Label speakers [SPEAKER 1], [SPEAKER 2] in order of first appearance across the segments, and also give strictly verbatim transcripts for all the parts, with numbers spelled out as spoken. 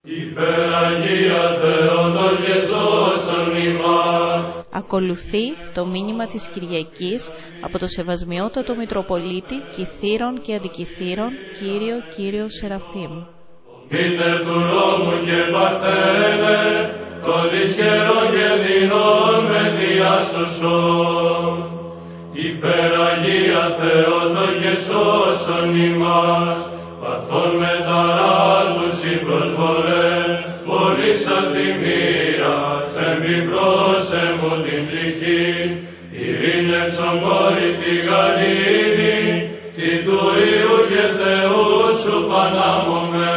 [SPEAKER 1] Υπεραγία Θεότοκε σώσον ημάς.
[SPEAKER 2] Ακολουθεί το μήνυμα της Κυριακής από το Σεβασμιότατο Μητροπολίτη Κυθύρων και Αντικυθύρων Κύριο Κύριο Σεραφείμ.
[SPEAKER 1] Μήτερ του λόγου και πατένε, το δυσχερό και δεινόν με διάσωσον. Υπεραγία Θεότοκε σώσον ημάς, παθών με ταράλους η προσβολέ, πολλής ατιμίας, εμπιπρώσε μου την ψυχή, ειρήνευσον κόρη τη γαλήνη, την του Υιού και Θεού σου Πανάμωμε.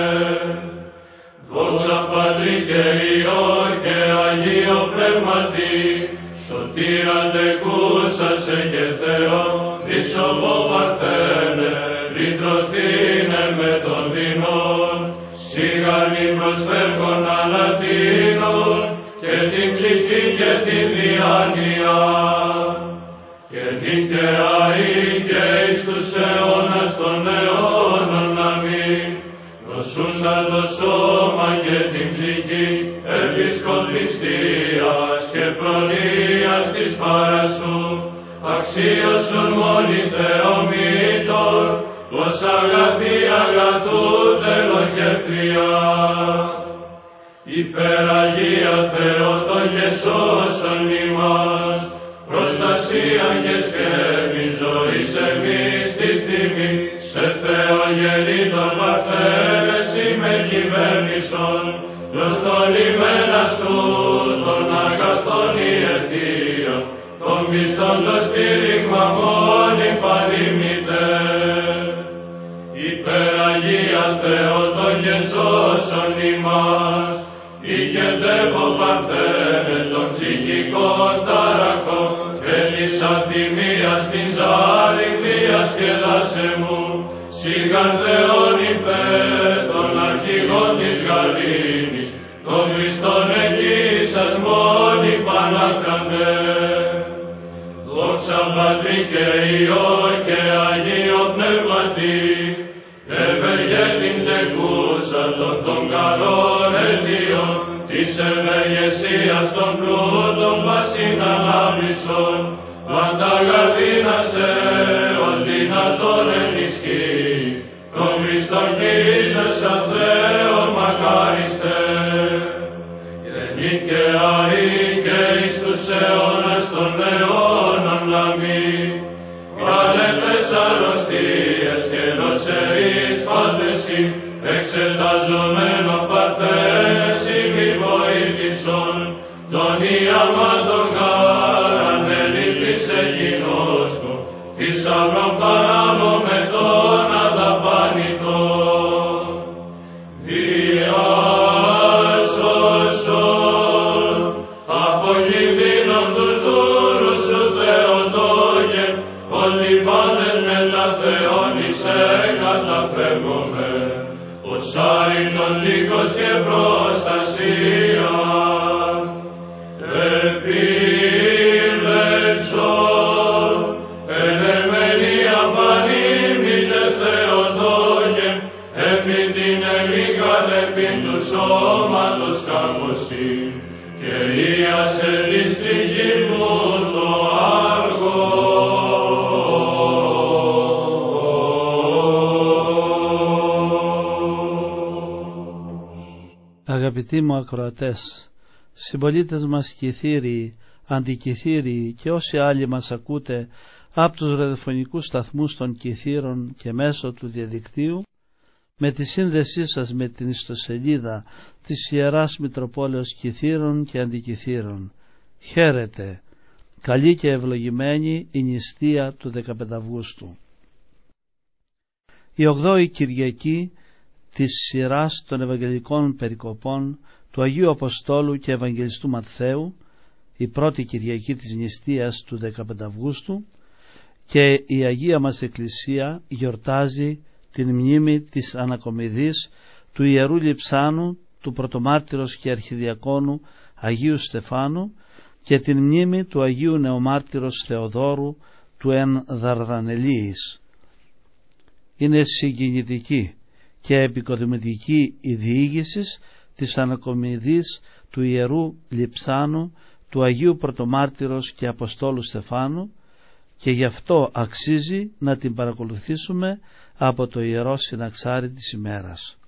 [SPEAKER 1] Δόξα Πατρί και Υιό και Αγίο Πνεύματι, σωτήρα τεκούσασε και Θεό, δισοβό Παρθένε, λυτρωθήνε με των δεινών, σιγανή προσφεύγων ανατείνων, και την ψυχή και την διάνοια. Και νικαιαή και εις τους αιώνας των αιώνων αμήν, νοσούντα το σώμα και την ψυχή, επισκοπιστίας και προνοίας της παρασού, αξίωσον μόνοι Θεομήτων, πως αγαθή αγαθού τελοχεύτρια. Υπεραγία Θεότοκε σώσον ημάς, προστασία και σκέπη ζωής εμείς τη τιμή, σε Θεό γεννήτων Παρθένες είμαι κυβέρνησον, προστολημένα σου των αγαθών η αιτία, των πιστών το στήριγμα μόνη παρήμητε. Υπεραγία Θεότοκε σώσον ημάς, οικετεύω Παρθένε των ψυχικών ταραχών, και της αθυμίας την ζάρη διασκεδάσε μου, σιγαν Θεόν υπέρ των αρχηγών της γαλήνης, των Χριστών εκεί σας μόνοι Πανάκραντε. Δόξα Πατρί και Υιό και Αγίο Πνεύματι, ευεργέτην τεκούσατον των καλών αιτίων, της ευεργεσίας των πλούτων πασιν ανάβησον, πάντα γαδίνασε ως δυνατόν ενισχύ, τον Χριστόν Κύρισαι σαν Θεόν μακάριστε. Και νικαιαή και εις τους αιώνας των αιώνων αμήν, καλέπες αρρωστίες και νοσερείς πάντεσι, εξεταζομένο Παρθένες ημί βοήθησον, τον ιαμάτων γάραν ελίπησε γινώσκο, θησαυρών παράμωμε τον αδαπάνητον. Διάσωσον από κινδύνων τους δούλους σου Θεοτόκε, ότι πάντες με τα Θεόνισε καταφεύγομαι, ως άρρητον λύκος και προστασία. Επίλεξον, ενεμένη απανήμητε Θεοτόκε, επί την εμίκαν επί του σώματος καμωσή, και ίασε της ψυχής μου το άργο.
[SPEAKER 3] Αγαπητοί μου ακροατές, συμπολίτες μας Κυθύριοι, Αντικυθύριοι και όσοι άλλοι μας ακούτε από τους ραδιοφωνικούς σταθμούς των Κυθύρων και μέσω του διαδικτύου, με τη σύνδεσή σας με την ιστοσελίδα της Ιεράς Μητροπόλεως Κυθύρων και Αντικυθύρων, χαίρετε, καλή και ευλογημένη η νηστεία του δεκαπέντε Αυγούστου. Η ογδόη Κυριακή της σειράς των Ευαγγελικών Περικοπών του Αγίου Αποστόλου και Ευαγγελιστού Ματθαίου, η πρώτη Κυριακή της νηστείας του δεκαπέντε Αυγούστου, και η Αγία μας Εκκλησία γιορτάζει την μνήμη της ανακομιδής του Ιερού Λειψάνου, του Πρωτομάρτυρος και Αρχιδιακόνου Αγίου Στεφάνου, και την μνήμη του Αγίου Νεομάρτυρος Θεοδόρου του εν Δαρδανελίης. Είναι συγκινητική και επικοδημητική η διήγησης της ανακομιδής του Ιερού Λειψάνου, του Αγίου Πρωτομάρτυρος και Αποστόλου Στεφάνου, και γι' αυτό αξίζει να την παρακολουθήσουμε από το Ιερό Συναξάρι της ημέρας.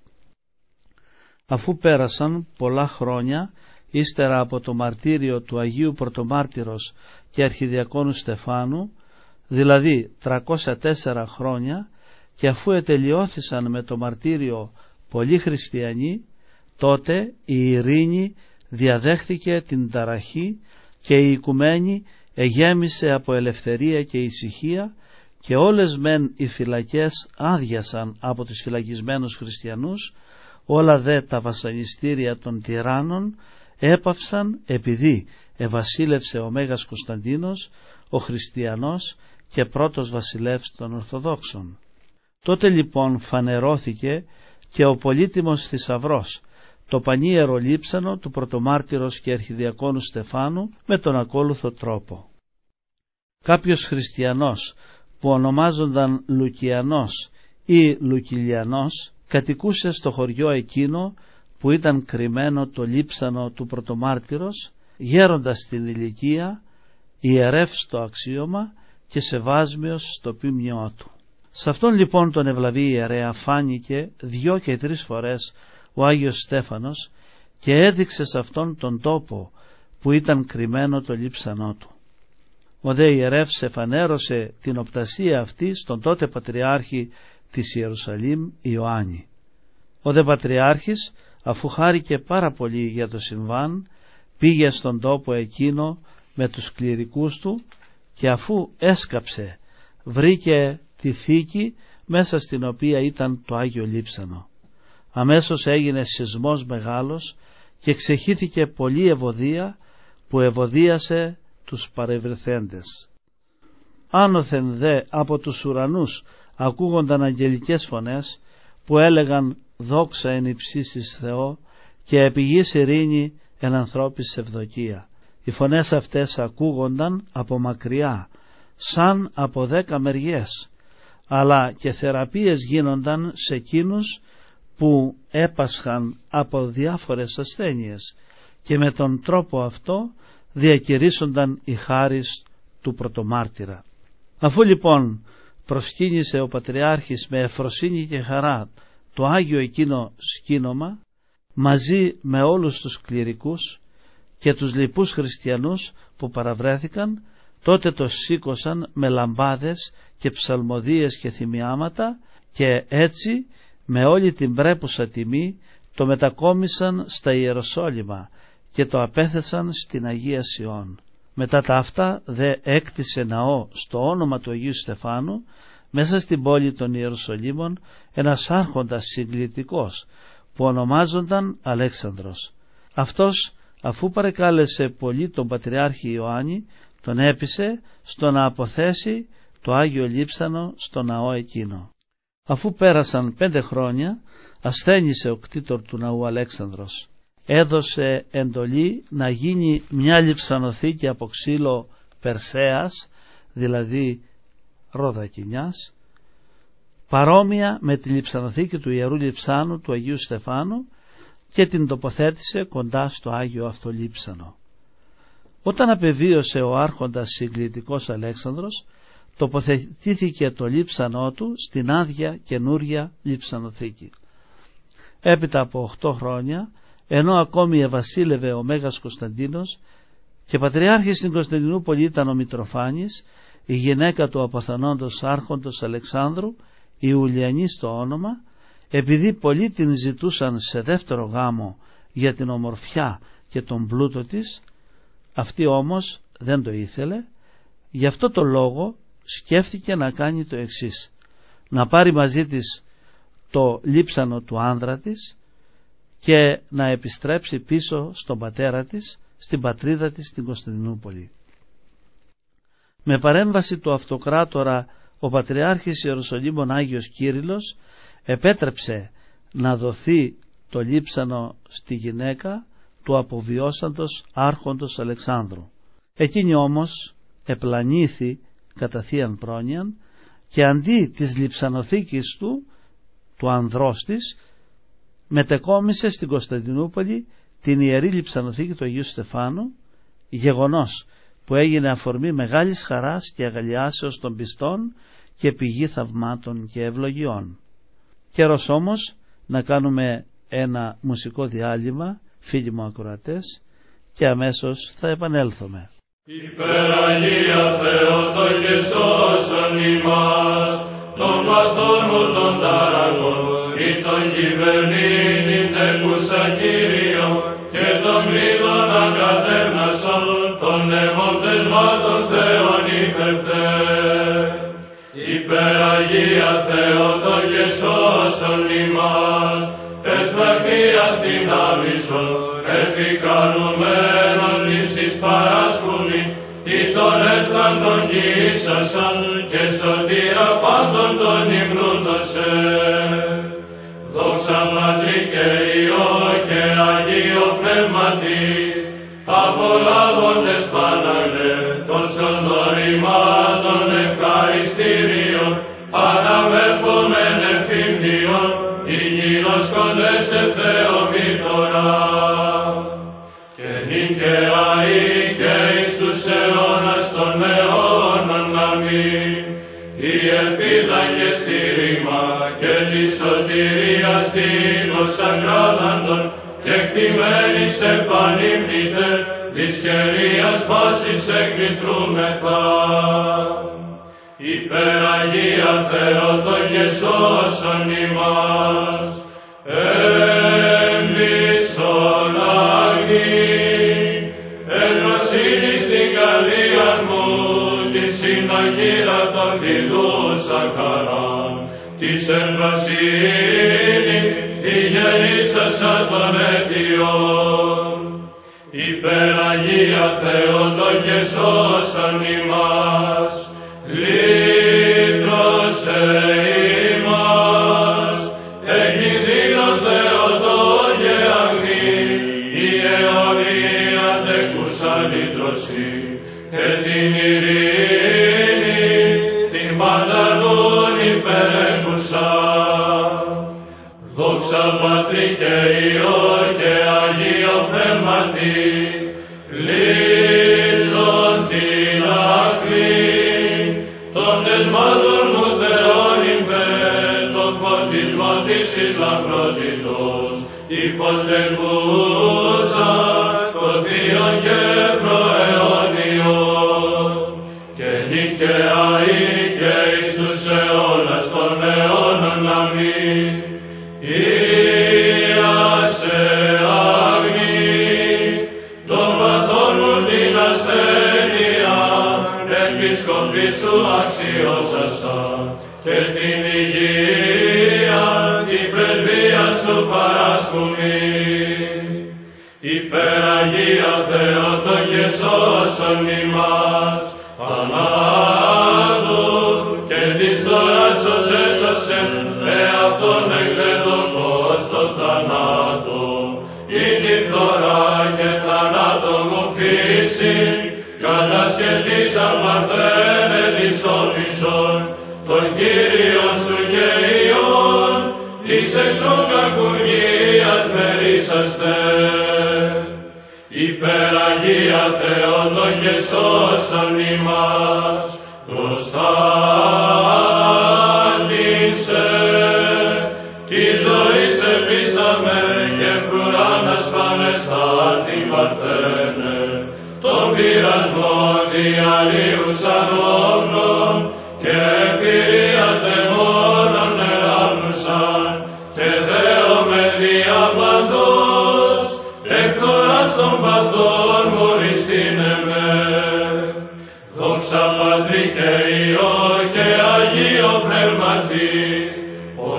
[SPEAKER 3] Αφού πέρασαν πολλά χρόνια ύστερα από το μαρτύριο του Αγίου Πρωτομάρτυρος και Αρχιδιακόνου Στεφάνου, δηλαδή τριακόσια τέσσερα χρόνια, και αφού ετελειώθησαν με το μαρτύριο πολλοί χριστιανοί, τότε η ειρήνη διαδέχθηκε την ταραχή και η οικουμένη εγέμισε από ελευθερία και ησυχία, και όλες μεν οι φυλακές άδειασαν από τους φυλακισμένους χριστιανούς, όλα δε τα βασανιστήρια των τυράννων έπαυσαν, επειδή ευασίλευσε ο Μέγας Κωνσταντίνος, ο χριστιανός και πρώτος βασιλεύς των Ορθοδόξων. Τότε λοιπόν φανερώθηκε και ο πολύτιμος θησαυρός, το πανίερο λείψανο του Πρωτομάρτυρος και Αρχιδιακόνου Στεφάνου, με τον ακόλουθο τρόπο. Κάποιος χριστιανός που ονομάζονταν Λουκιανός ή Λουκιλιανός κατοικούσε στο χωριό εκείνο που ήταν κρυμμένο το λείψανο του Πρωτομάρτυρος, γέροντας στην ηλικία, ιερεύς στο αξίωμα και σεβάσμιος στο ποίμνιό του. Σε αυτόν λοιπόν τον ευλαβή ιερέα φάνηκε δυο και τρεις φορές ο Άγιος Στέφανος και έδειξε σε αυτόν τον τόπο που ήταν κρυμμένο το λείψανό του. Ο δε ιερεύς εφανέρωσε την οπτασία αυτή στον τότε Πατριάρχη της Ιερουσαλήμ Ιωάννη. Ο δε Πατριάρχης, αφού χάρηκε πάρα πολύ για το συμβάν, πήγε στον τόπο εκείνο με τους κληρικούς του, και αφού έσκαψε βρήκε τη θήκη μέσα στην οποία ήταν το Άγιο Λείψανο. Αμέσως έγινε σεισμός μεγάλος και ξεχύθηκε πολλή ευωδία που ευωδίασε τους παρευρεθέντες. Άνωθεν δε από τους ουρανούς ακούγονταν αγγελικές φωνές που έλεγαν «Δόξα εν υψίσεις Θεό και επί γης ειρήνη εν ανθρώπης ευδοκία». Οι φωνές αυτές ακούγονταν από μακριά, σαν από δέκα μεριές, αλλά και θεραπείες γίνονταν σε εκείνους που έπασχαν από διάφορες ασθένειες, και με τον τρόπο αυτό διακηρύσσονταν η χάρις του Πρωτομάρτυρα. Αφού λοιπόν προσκύνησε ο Πατριάρχης με ευφροσύνη και χαρά το Άγιο εκείνο σκήνομα, μαζί με όλους τους κληρικούς και τους λοιπούς χριστιανούς που παραβρέθηκαν, τότε το σήκωσαν με λαμπάδες και ψαλμοδίες και θυμιάματα, και έτσι με όλη την πρέπουσα τιμή το μετακόμισαν στα Ιεροσόλυμα και το απέθεσαν στην Αγία Σιών. Μετά τα αυτά δε έκτισε ναό στο όνομα του Αγίου Στεφάνου μέσα στην πόλη των Ιεροσολύμων ένας άρχοντας συγκλητικός που ονομάζονταν Αλέξανδρος. Αυτός, αφού παρεκάλεσε πολύ τον Πατριάρχη Ιωάννη, τον έπεισε στο να αποθέσει το Άγιο Λείψανο στο ναό εκείνο. Αφού πέρασαν πέντε χρόνια, ασθένησε ο κτήτορ του ναού Αλέξανδρος. Έδωσε εντολή να γίνει μια λειψανοθήκη από ξύλο Περσέας, δηλαδή ροδακινιάς, παρόμοια με τη λειψανοθήκη του Ιερού Λειψάνου του Αγίου Στεφάνου, και την τοποθέτησε κοντά στο Άγιο αυτό λείψανο. Όταν απεβίωσε ο άρχοντας συγκλητικός Αλέξανδρος, τοποθετήθηκε το λείψανό του στην άδεια καινούρια λειψανοθήκη. Έπειτα από οχτώ χρόνια, ενώ ακόμη ευασίλευε ο Μέγας Κωνσταντίνος και πατριάρχης στην Κωνσταντινούπολη ήταν ο Μητροφάνης, η γυναίκα του αποθανόντος άρχοντος Αλεξάνδρου, η Ιουλιανή στο όνομα, επειδή πολλοί την ζητούσαν σε δεύτερο γάμο για την ομορφιά και τον πλούτο της, αυτή όμως δεν το ήθελε. Γι' αυτό το λόγο σκέφτηκε να κάνει το εξής: να πάρει μαζί της το λείψανο του άνδρα της και να επιστρέψει πίσω στον πατέρα της, στην πατρίδα της, στην Κωνσταντινούπολη. Με παρέμβαση του αυτοκράτορα, ο Πατριάρχης Ιεροσολύμων Άγιος Κύριλλος επέτρεψε να δοθεί το λείψανο στη γυναίκα του αποβιώσαντος άρχοντος Αλεξάνδρου. Εκείνη όμως επλανήθη κατά θείαν πρόνοιαν και αντί της λειψανοθήκης του του ανδρός της, μετεκόμισε στην Κωνσταντινούπολη την Ιερή Λειψανοθήκη του Αγίου Στεφάνου, γεγονός που έγινε αφορμή μεγάλης χαράς και αγαλιάσεως των πιστών και πηγή θαυμάτων και ευλογιών. Καιρός όμως να κάνουμε ένα μουσικό διάλειμμα, φίλοι μου ακροατές, και αμέσως θα επανέλθουμε.
[SPEAKER 1] Υπεραγία Θεότο και σώσον ημάς, των παθών μου των ταραγών, ή των κυβερνήνην τεκούσα Κύριον, και των κλείδων ακατέρνασον, των νεμοντεσμάτων Θεών υπερθέ. Υπεραγία Θεότο και σώσον ημάς, τες βραχίας την άβυσσον, επικαλουμένων εις παράσκουμη, τι τον έσταντον γύσασαν, και σωτήρα πάντων των υμνούντων σε. Δόξα Πατρί και Υιό και Αγίο Πνεύματι, απολάβοντες Παναγλέ, τόσων δωρημάτων ευχαριστήριων, αναμερπομεν ευθύμνιον, ηγινόσκοντες σε Θεομήτωρα. Και νικαία ή και εις τους αιώνας των αιώνων αμήν, η ελπίδα και στήριγμα και τη σωτηρία στήλος ακράδαντων, και κτημένης επανύμνητε, της χερίας πάσης εκκλητρούμεθα. Υπεραγία Θεότο και σώσον ημάς, έμπισον αγνή, ευγνωσύνη στην καρδία μου, τη συναγύρα των διδούσα χαράν, της ευγνωσύνης η γεννήσασα των αιτιών. Υπεραγία Θεότο και σώσον ημάς, λύτρωσε ημάς, εκειδήνων Θεότο και αγνή, η αιωνία τεκούσα λύτρωση, και την ειρήνη, την παντανούν υπερέχουσα. Δόξα Πατρί και Υιό και Αγίο Πνεύματι, λύσον την άκρη, των δεσμάτων μου Θεόν υπέρ, τον φωτισμό της εις λαμπρότητος, η φως τελβούσα, το θείο και προαιώνιον, και νικαία ή και εις τους αιώνας των αιώνων αμήν. Ήασε αγνή, των παθών μου την ασθένεια, επισκοπή σου αξιώσασα, και την υγεία, την πρεσβεία σου παράσκουμη. Υπεραγία Θεότο και σώσον ημάς, θανάτου και της δωράς ως έσωσεν, εαυτόν εκδεδοκός το θανάτο, ή τη φθορά και θανάτο μου φύση, κατασχετήσα παρθένε της όμισον, τον Κύριον σου και Υιόν, της εκ των κακουργίας μερίσαστε. Υπεραγία Θεότο και σώσον ημάς, προστάτησε, τη ζωή σε πείσαμε και φρουράνας πανεστάτη παρθένε, τον πειρασμό διαλύους ανώμνων, και εμπειρίας δαιμόνων ελάμνουσαν, και δέομαι διαπαντός, εκθοράς των παθών μου ριστήνεμαι. Δόξα Πατρί και Υιό και Αγίο Πνεύματι, ως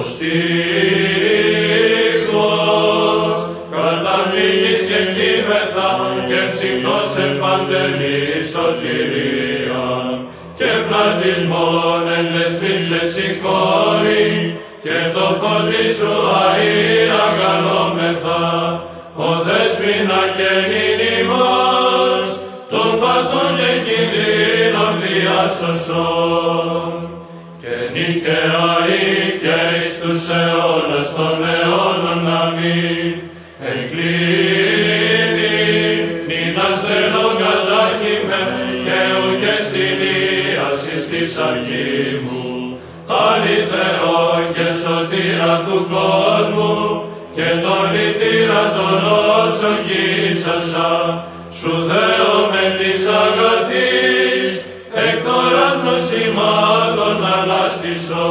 [SPEAKER 1] τείχος καταμίγης και χτύπεθα, και ψυχτός επαντελή σωτηρία, και πλατισμόν εν δεσπίξε συγχώρη, και το φωτί σου αΐ αγαλόμεθα, ο δέσποινα και νηνυμάς, των παθών και κινδύνων διάσωσον, και νικαία ή και εις τους τους αιώνας των αιώνων. Αμήν. Εκκλίνει, νήτας θέλω κατάχυμε, και ουκ στην ίασης της αργή μου. Αληθερό και σωτήρα του κόσμου, και τον λυτήρα των όσων γύσασα, σου δέομαι της αγαθής, εκ τωράς των σημάτων ανάστησω.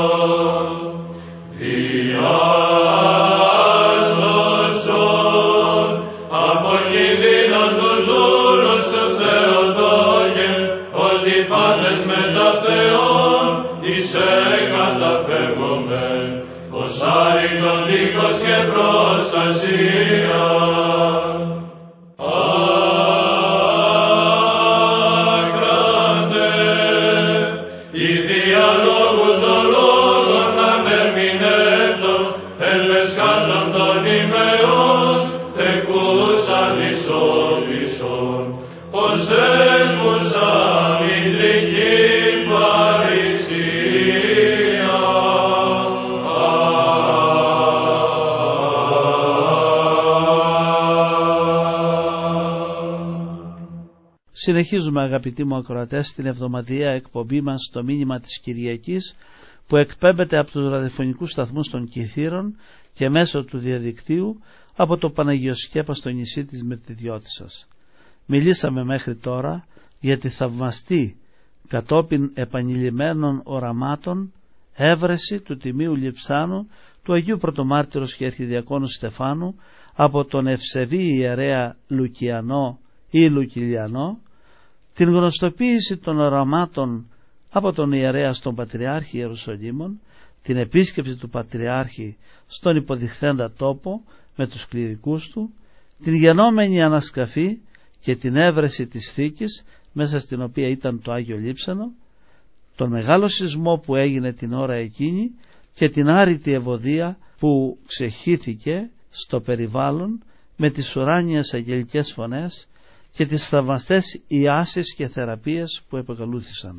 [SPEAKER 1] Διάσωσον, από κινδύνων τους δούλων σου Θεοτόκε, ότι πάντες με τα Θεόν, είσαι καταφεύγομεν, ως άρρητον δίχως και προστασία. Άκρατε, η διαλόγου των λόγων ανερμηνεύτος, εν μεσχάτων των ημερών, τεκούσαν ισόλυσον, ως έμουσα μητρική παρησία.
[SPEAKER 3] Συνεχίζουμε, αγαπητοί μου ακροατές, την εβδομαδιαία εκπομπή μας, το μήνυμα της Κυριακής, που εκπέμπεται από τους ραδιοφωνικούς σταθμούς των Κιθήρων και μέσω του διαδικτύου από το Παναγιοσκέπα στο νησί της Μυρτιδιώτισσας. Μιλήσαμε μέχρι τώρα για τη θαυμαστή, κατόπιν επανειλημμένων οραμάτων, έβρεση του τιμίου λειψάνου του Αγίου Πρωτομάρτυρος και Αρχιδιακόνου Στεφάνου από τον ευσεβή ιερέα Λουκιανό ή Λουκιλιανό, την γνωστοποίηση των οραμάτων από τον ιερέα στον Πατριάρχη Ιερουσαλήμων, την επίσκεψη του Πατριάρχη στον υποδειχθέντα τόπο με τους κληρικούς του, την γενόμενη ανασκαφή και την έβρεση της θήκης μέσα στην οποία ήταν το Άγιο Λείψανο, τον μεγάλο σεισμό που έγινε την ώρα εκείνη και την άρρητη ευωδία που ξεχύθηκε στο περιβάλλον με τις ουράνιες αγγελικές φωνές και τις θαυμαστές ιάσεις και θεραπείες που επακολούθησαν.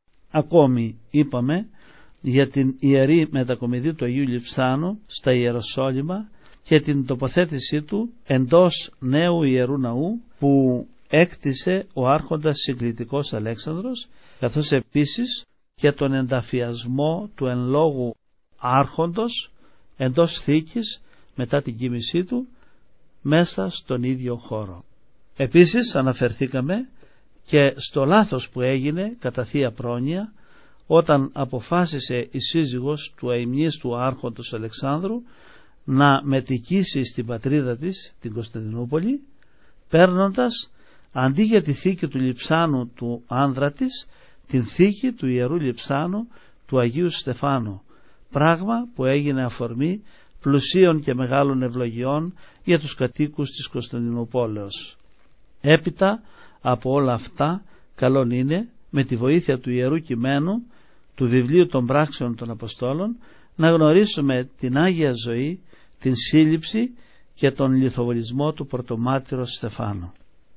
[SPEAKER 3] Ακόμη είπαμε για την ιερή μετακομιδή του Αγίου Λειψάνου στα Ιεροσόλυμα και την τοποθέτησή του εντός νέου ιερού ναού που έκτισε ο άρχοντας συγκλητικός Αλέξανδρος, καθώς επίσης και τον ενταφιασμό του εν λόγου άρχοντος εντός θήκης μετά την κοίμησή του μέσα στον ίδιο χώρο. Επίσης αναφερθήκαμε και στο λάθος που έγινε κατά θεία πρόνοια όταν αποφάσισε η σύζυγος του αημνίστου άρχοντος Αλεξάνδρου να μετικήσει στην πατρίδα της, την Κωνσταντινούπολη, παίρνοντας αντί για τη θήκη του Λειψάνου του άνδρα της, την θήκη του Ιερού Λειψάνου του Αγίου Στεφάνου, πράγμα που έγινε αφορμή πλουσίων και μεγάλων ευλογιών για τους κατοίκους της Κωνσταντινούπολεως. Έπειτα από όλα αυτά, καλόν είναι με τη βοήθεια του Ιερού Κειμένου του βιβλίου των πράξεων των Αποστόλων να γνωρίσουμε την Άγια ζωή, την σύλληψη και τον λιθοβολισμό του πρωτομάρτυρου Στεφάνου.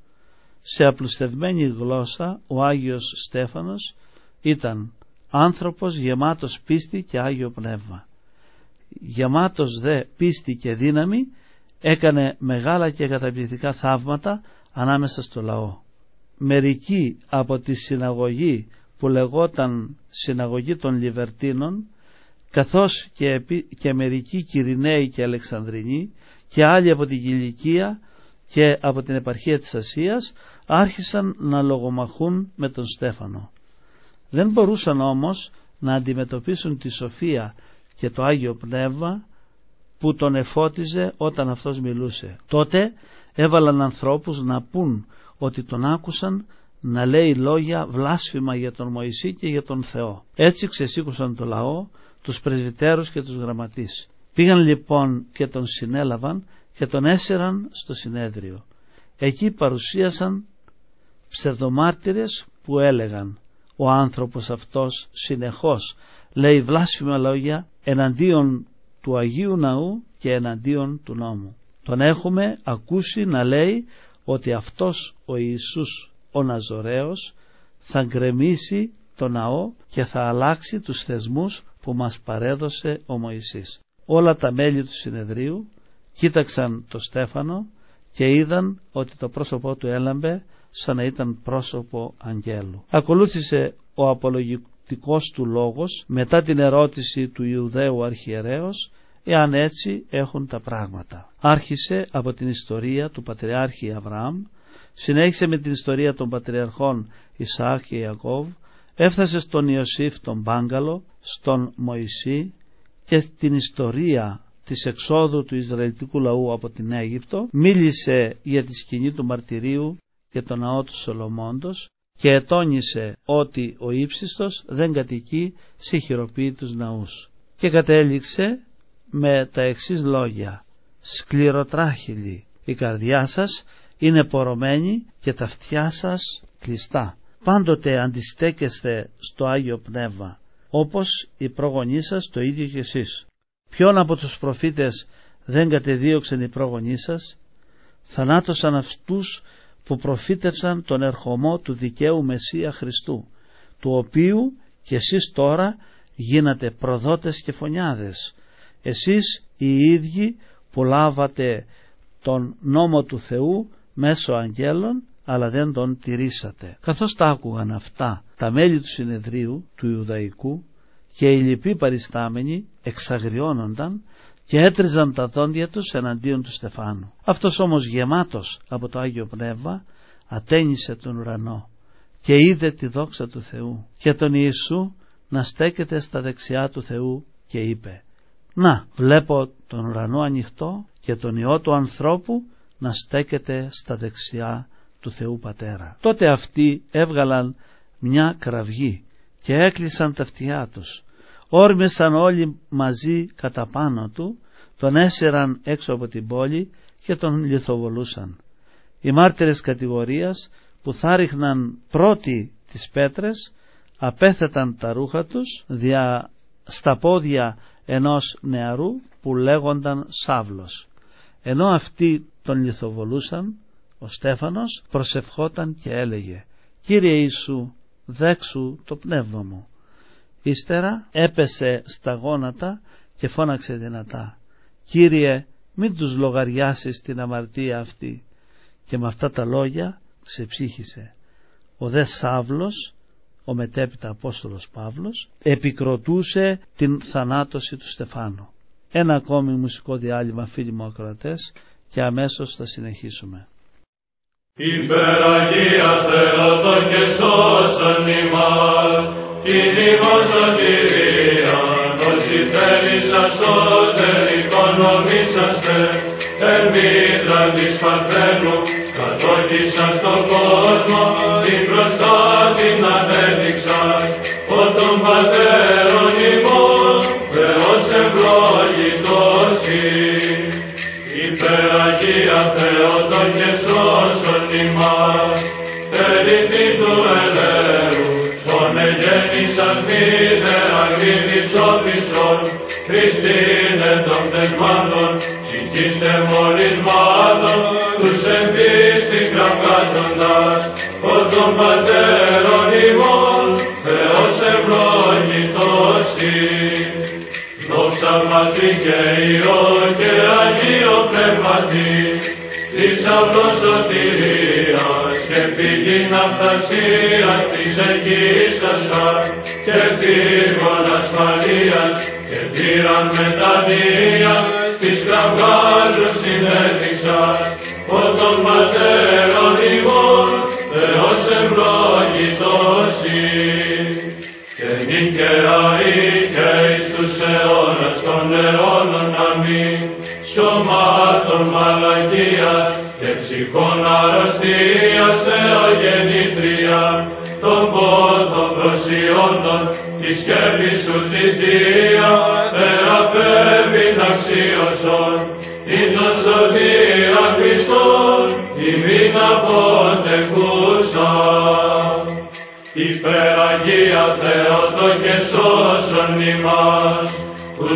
[SPEAKER 3] Σε απλουστευμένη γλώσσα ο Άγιος Στέφανος ήταν άνθρωπος γεμάτος πίστη και Άγιο Πνεύμα. Γεμάτος δε πίστη και δύναμη, έκανε μεγάλα και καταπληκτικά θαύματα ανάμεσα στο λαό. Μερικοί από τη συναγωγή που λεγόταν Συναγωγή των Λιβερτίνων, καθώς και, και μερικοί Κυριναίοι και Αλεξανδρινοί και άλλοι από την Κιλικία και από την επαρχία της Ασίας, άρχισαν να λογομαχούν με τον Στέφανο. Δεν μπορούσαν όμως να αντιμετωπίσουν τη σοφία και το Άγιο Πνεύμα που τον εφώτιζε όταν αυτός μιλούσε. Τότε έβαλαν ανθρώπους να πούν ότι τον άκουσαν να λέει λόγια βλάσφημα για τον Μωυσή και για τον Θεό. Έτσι ξεσήκωσαν το λαό, τους πρεσβυτέρους και τους γραμματείς. Πήγαν λοιπόν και τον συνέλαβαν και τον έσαιραν στο συνέδριο. Εκεί παρουσίασαν ψευδομάρτυρες που έλεγαν ο άνθρωπος αυτός συνεχώς λέει βλάσφημα λόγια εναντίον του Αγίου Ναού και εναντίον του νόμου. Τον έχουμε ακούσει να λέει ότι αυτός ο Ιησούς ο Ναζωραίος θα γκρεμίσει το ναό και θα αλλάξει τους θεσμούς που μας παρέδωσε ο Μωυσής. Όλα τα μέλη του συνεδρίου κοίταξαν το Στέφανο και είδαν ότι το πρόσωπό του έλαμπε σαν να ήταν πρόσωπο αγγέλου. Ακολούθησε ο απολογητικός του λόγος μετά την ερώτηση του Ιουδαίου αρχιερέως εάν έτσι έχουν τα πράγματα. Άρχισε από την ιστορία του Πατριάρχη Αβραάμ, συνέχισε με την ιστορία των Πατριαρχών Ισαάκ και Ιακώβ, έφτασε στον Ιωσήφ τον Πάγκαλο, στον Μωυσή και την ιστορία της εξόδου του Ισραηλιτικού λαού από την Αίγυπτο, μίλησε για τη σκηνή του μαρτυρίου και τον ναό του Σολομώντος και ετώνησε ότι ο ύψιστος δεν κατοικεί σε χειροποίητους ναούς. Και κατέληξε με τα εξής λόγια: σκληροτράχυλοι, η καρδιά σας είναι πορωμένη και τα αυτιά σας κλειστά. Πάντοτε αντιστέκεστε στο Άγιο Πνεύμα, όπως οι προγονείς σας το ίδιο και εσείς. Ποιον από τους προφήτες δεν κατεδίωξαν οι προγονείς σας? Θανάτωσαν αυτούς που προφήτευσαν τον ερχομό του δικαίου Μεσσία Χριστού, του οποίου και εσείς τώρα γίνατε προδότες και φωνιάδες, εσείς οι ίδιοι που λάβατε τον νόμο του Θεού μέσω αγγέλων, αλλά δεν τον τηρήσατε. Καθώς τα άκουγαν αυτά τα μέλη του συνεδρίου του Ιουδαϊκού και οι λοιποί παριστάμενοι εξαγριώνονταν και έτριζαν τα δόντια τους εναντίον του Στεφάνου. Αυτός όμως, γεμάτος από το Άγιο Πνεύμα, ατένισε τον ουρανό και είδε τη δόξα του Θεού και τον Ιησού να στέκεται στα δεξιά του Θεού και είπε: «Να, βλέπω τον ουρανό ανοιχτό και τον Υιό του ανθρώπου να στέκεται στα δεξιά του Θεού Πατέρα». Τότε αυτοί έβγαλαν μια κραυγή και έκλεισαν τα αυτιά τους. Όρμησαν όλοι μαζί κατά πάνω του, τον έσαιραν έξω από την πόλη και τον λιθοβολούσαν. Οι μάρτυρες κατηγορίας που θα ρίχναν πρώτοι τις πέτρες απέθεταν τα ρούχα τους δια στα πόδια ενός νεαρού που λέγονταν Σάβλος. Ενώ αυτοί τον λιθοβολούσαν, ο Στέφανος προσευχόταν και έλεγε: «Κύριε Ιησού, δέξου το πνεύμα μου». Ύστερα έπεσε στα γόνατα και φώναξε δυνατά: «Κύριε, μην τους λογαριάσεις την αμαρτία αυτή». Και με αυτά τα λόγια ξεψύχησε. Ο δε Σάβλος, ο μετέπειτα Απόστολος Παύλος, επικροτούσε την θανάτωση του Στεφάνου. Ένα ακόμη μουσικό διάλειμμα, φίλοι μου ακροατές, και αμέσως θα συνεχίσουμε.
[SPEAKER 1] Υπεραγία Θεότο και σώσον ημάς, κυνηγός σωτηρία, όσοι θέλησαν σωτερικών νομίσαστε, εν μήτρα της Παρθένου, κατόχησαν στον κόσμο, την μπροστά την ανέδειξαν, ο των πατέρων ημών, Θεός ευλογητός ειν. Υπεραγία Θεότο και σώσον ημάς, τελητή του ελέου, τον εγέννησαν μήνερα γρήγης όφησον, Χριστίνε των τεσμάτων, ψυχήστε μολυσμάτων, τους εμπίστη κραυγάζοντας, ο των πατέρων ημών, Θεός ευλογητός ειν. Δόξα Πατρί και Υιό και Αγίο Πνεύματι, θησαυρός σωτηρίας και πηγή ναυτασίας της εγγύσασας και πύργων ασφαλείας και θύραν μετανοίας της κραυγάζους συνέδειξας, ο των πατέρων ημών, Θεός ευλογητός ειν. Και νικαία και εις τους αιώνας των αιώνων αμήν, σωμάτων μαλακίας και ψυχών αρρωστίας θεογεννήτρια, των πόντων προσιόντων της σκέπης σου τη θεία, θεραπεύειν αξίωσον, την των σωτήρα Χριστόν, ημίν αποτεκούσα. Υπεραγία Θεότο και σώσον ημάς, τους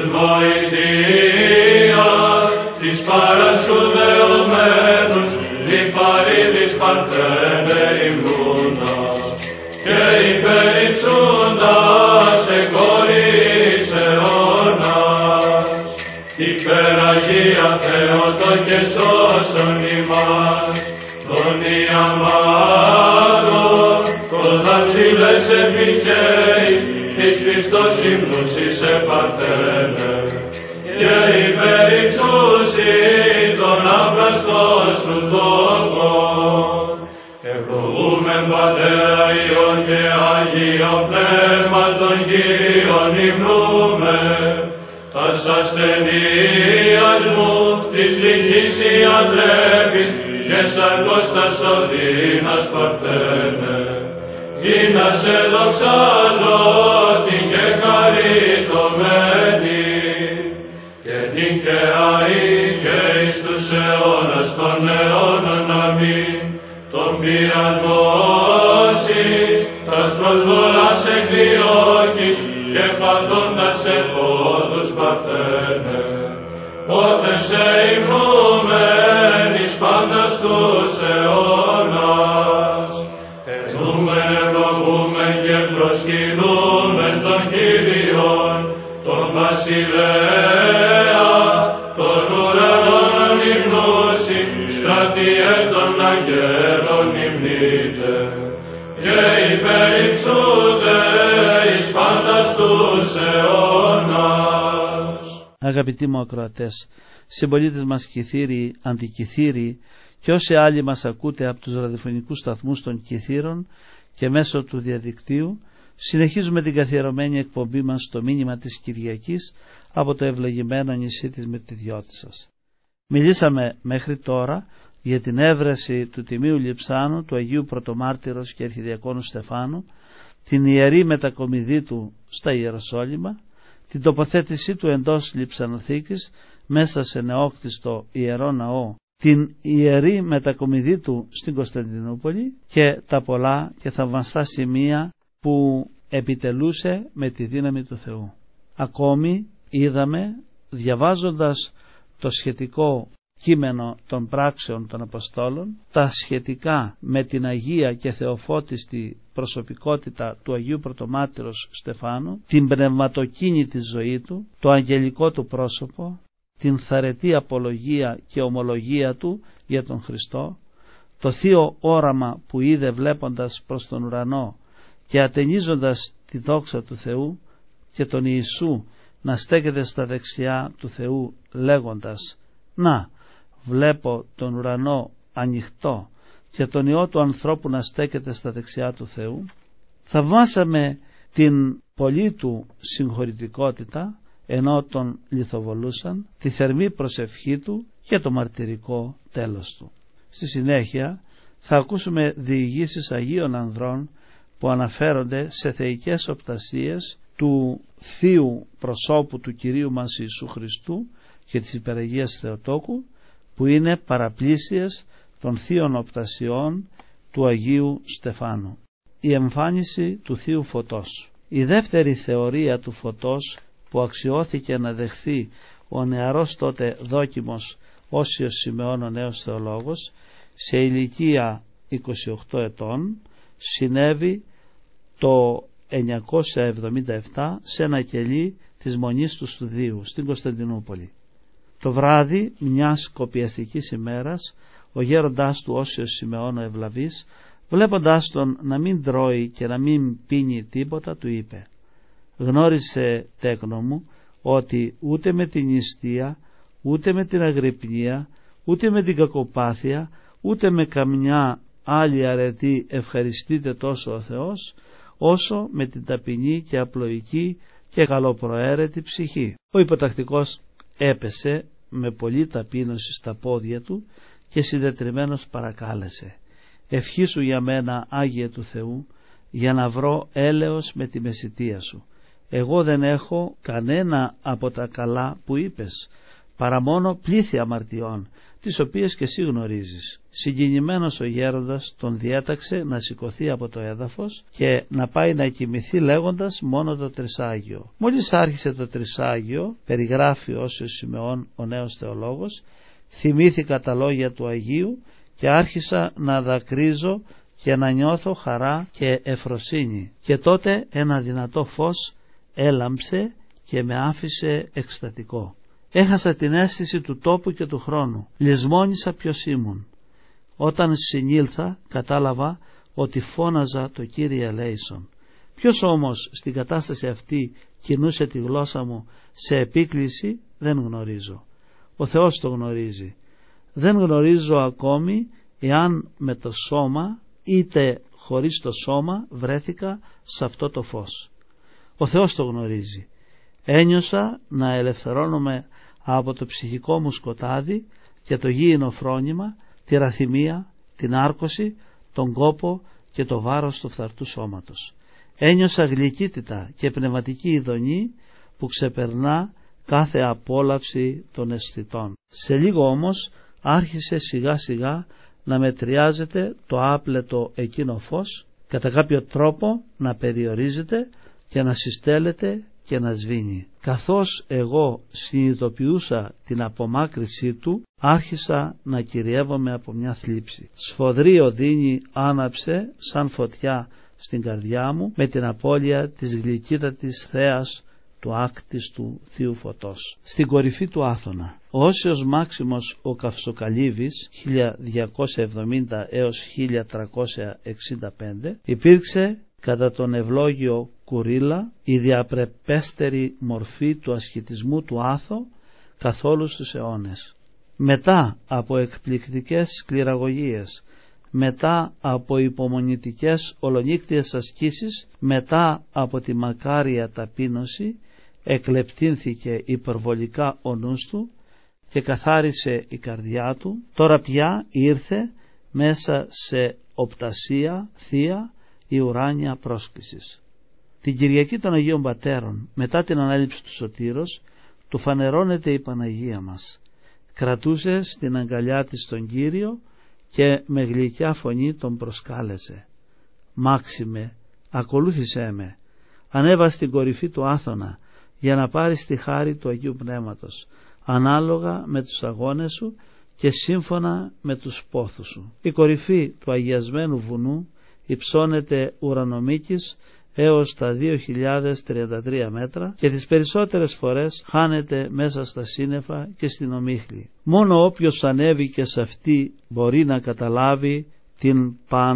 [SPEAKER 1] βοηθείας της παρασουδεωμένους λιπαρίδης Παρθένε υμνούνα και υπερυψούντας εκ όρης αιώνας. και σώσον ημάς, τον Ιαμάτων, κοντά ψηλές επιχαίρεις, εις Χριστός ύμνους σε Παρθένε, και υπερυψούσι τον απραστό σου τόκον. Ευλογούμεν Πατέρα Υιόν και Άγιο Πνεύμα των Κύριων υμνούμε, τας ασθενείας μου της λυκής ιατρεύεις και σαρκός τας οδύνας Παρθένε. Γίνα σε δοξάζω την και χαριτωμένη, και την και αή και εις τους αιώνας των αιώνων αμήν. Τον πειρασμόσι, τας προσβολάς εκδιώκεις και πατώντας εφόδους Παρθένε. Πότε σε υμνούμεν εις πάντας τους αιώνας, ενούμεν, ευλογούμεν και προσκυνούμεν τον Κύριον, τον Βασιλέα, τον ουρανόν υμνούσι, στρατιέ των αγγέλων υμνείτε, και υπερυψούτε εις πάντας τους αιώνας.
[SPEAKER 3] Αγαπητοί μου ακροατές, συμπολίτες μας Κιθύριοι, Αντικιθύριοι και όσοι άλλοι μας ακούτε από τους ραδιοφωνικούς σταθμούς των Κιθύρων και μέσω του διαδικτύου, συνεχίζουμε την καθιερωμένη εκπομπή μας στο μήνυμα της Κυριακής από το ευλογημένο νησί της Μυρτιδιώτισσας. Μιλήσαμε μέχρι τώρα για την έβρεση του Τιμίου Λειψάνου, του Αγίου Πρωτομάρτυρος και Αρχιδιακόνου Στεφάνου, την ιερή μετακομιδή του στα Ιεροσόλυμα, την τοποθέτησή του εντός λειψανοθήκης μέσα σε νεόκτιστο ιερό ναό, την ιερή μετακομιδή του στην Κωνσταντινούπολη και τα πολλά και θαυμαστά σημεία που επιτελούσε με τη δύναμη του Θεού. Ακόμη είδαμε, διαβάζοντας το σχετικό κείμενο των πράξεων των Αποστόλων, τα σχετικά με την Αγία και Θεοφώτιστη προσωπικότητα του Αγίου Πρωτομάρτυρος Στεφάνου, την πνευματοκίνητη ζωή του, το αγγελικό του πρόσωπο, την θαρετή απολογία και ομολογία του για τον Χριστό, το θείο όραμα που είδε βλέποντας προς τον ουρανό και ατενίζοντας τη δόξα του Θεού και τον Ιησού να στέκεται στα δεξιά του Θεού λέγοντας «Να, βλέπω τον ουρανό ανοιχτό και τον Υιό του ανθρώπου να στέκεται στα δεξιά του Θεού». Θαυμάσαμε την πολύ του συγχωρητικότητα ενώ τον λιθοβολούσαν, τη θερμή προσευχή του και το μαρτυρικό τέλος του. Στη συνέχεια θα ακούσουμε διηγήσεις Αγίων Ανδρών που αναφέρονται σε θεϊκές οπτασίες του θείου προσώπου του Κυρίου μας Ιησού Χριστού και της Υπεραγίας Θεοτόκου, που είναι παραπλήσιες των θείων οπτασιών του Αγίου Στεφάνου. Η εμφάνιση του θείου φωτός. Η δεύτερη θεωρία του φωτός που αξιώθηκε να δεχθεί ο νεαρός τότε δόκιμος Όσιος Σιμεών ο νέος θεολόγος σε ηλικία είκοσι οκτώ ετών, συνέβη το εννιακόσια εβδομήντα επτά σε ένα κελί της Μονής του Στουδίου στην Κωνσταντινούπολη. Το βράδυ μιας κοπιαστικής ημέρας, ο γέροντάς του Όσιος Σιμεών ο Ευλαβής, βλέποντάς τον να μην τρώει και να μην πίνει τίποτα, του είπε «Γνώρισε, τέκνο μου, ότι ούτε με την νηστεία, ούτε με την αγρυπνία, ούτε με την κακοπάθεια, ούτε με καμιά άλλη αρετή ευχαριστείται τόσο ο Θεός, όσο με την ταπεινή και απλοϊκή και καλοπροαίρετη ψυχή». Ο υποτακτικός έπεσε με πολλή ταπείνωση στα πόδια του και συντετριμμένος παρακάλεσε «Ευχή σου για μένα, Άγιε του Θεού, για να βρω έλεος με τη μεσιτεία σου. Εγώ δεν έχω κανένα από τα καλά που είπες, παρά μόνο πλήθη αμαρτιών, τις οποίες και εσύ γνωρίζεις». Συγκινημένος ο γέροντας τον διέταξε να σηκωθεί από το έδαφος και να πάει να κοιμηθεί λέγοντας μόνο το Τρισάγιο. Μόλις άρχισε το Τρισάγιο, περιγράφει Όσιος Σιμεών ο νέος θεολόγος, θυμήθηκα τα λόγια του Αγίου και άρχισα να δακρύζω και να νιώθω χαρά και ευφροσύνη. Και τότε ένα δυνατό φως έλαμψε και με άφησε εκστατικό. Έχασα την αίσθηση του τόπου και του χρόνου. Λησμόνησα ποιος ήμουν. Όταν συνήλθα κατάλαβα ότι φώναζα το Κύριε ελέησον. Ποιος όμως στην κατάσταση αυτή κινούσε τη γλώσσα μου σε επίκληση δεν γνωρίζω. Ο Θεός το γνωρίζει. Δεν γνωρίζω ακόμη εάν με το σώμα είτε χωρίς το σώμα βρέθηκα σε αυτό το φως. Ο Θεός το γνωρίζει. Ένιωσα να ελευθερώνομαι από το ψυχικό μου σκοτάδι και το γήινο φρόνημα, τη ραθυμία, την άρκωση, τον κόπο και το βάρος του φθαρτού σώματος. Ένιωσα γλυκύτητα και πνευματική ειδονή που ξεπερνά κάθε απόλαυση των αισθητών. Σε λίγο όμως άρχισε σιγά σιγά να μετριάζεται το άπλετο εκείνο φως, κατά κάποιο τρόπο να περιορίζεται και να συστέλλεται και να σβήνει. Καθώς εγώ συνειδητοποιούσα την απομάκρυσή του, άρχισα να κυριεύομαι από μια θλίψη. Σφοδρή οδύνη άναψε σαν φωτιά στην καρδιά μου με την απώλεια της γλυκύτατης θέας του άκτιστου Θείου Φωτός. Στην κορυφή του Άθωνα, ο Όσιος Μάξιμος ο Καυσοκαλύβης χίλια διακόσια εβδομήντα έως χίλια τριακόσια εξήντα πέντε υπήρξε κατά τον ευλόγιο Κουρίλα η διαπρεπέστερη μορφή του ασχητισμού του Άθω καθ' όλους τους αιώνες. Μετά από εκπληκτικές σκληραγωγίες, μετά από υπομονητικές ολονύκτιες ασκήσεις, μετά από τη μακάρια ταπείνωση, εκλεπτύνθηκε υπερβολικά ο νους του και καθάρισε η καρδιά του. Τώρα πια ήρθε μέσα σε οπτασία θεία η ουράνια πρόσκλησης. Την Κυριακή των Αγίων Πατέρων, μετά την ανάληψη του Σωτήρος, του φανερώνεται η Παναγία μας. Κρατούσε στην αγκαλιά της τον Κύριο και με γλυκιά φωνή τον προσκάλεσε. «Μάξιμε, ακολούθησέ με». Ανέβα στην κορυφή του Άθωνα για να πάρεις τη χάρη του Αγίου Πνεύματος, ανάλογα με τους αγώνες σου και σύμφωνα με τους πόθους σου. Η κορυφή του αγιασμένου βουνού υψώνεται ουρανομήκης έως τα δύο χιλιάδες τριάντα τρία μέτρα και τις περισσότερες φορές χάνεται μέσα στα σύννεφα και στην ομίχλη. Μόνο όποιος ανέβηκε σε αυτή μπορεί να καταλάβει την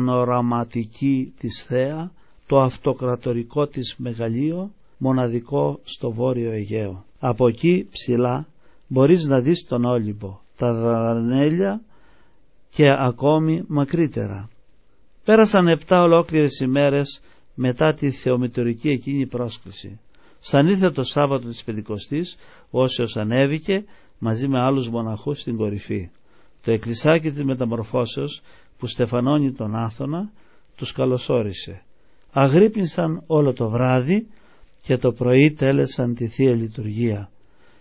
[SPEAKER 3] πανοραματική της θέα, το αυτοκρατορικό της μεγαλείο, μοναδικό στο Βόρειο Αιγαίο. Από εκεί ψηλά μπορείς να δεις τον Όλυμπο, τα Δαρδανέλια και ακόμη μακρύτερα. Πέρασαν επτά ολόκληρες ημέρες μετά τη θεομητορική εκείνη πρόσκληση. Σαν ήρθε το Σάββατο της Πεντηκοστής, ο Όσιος ανέβηκε μαζί με άλλους μοναχούς στην κορυφή. Το εκκλησάκι της Μεταμορφώσεως που στεφανώνει τον Άθωνα τους καλωσόρισε. Αγρύπνησαν όλο το βράδυ και το πρωί τέλεσαν τη Θεία Λειτουργία.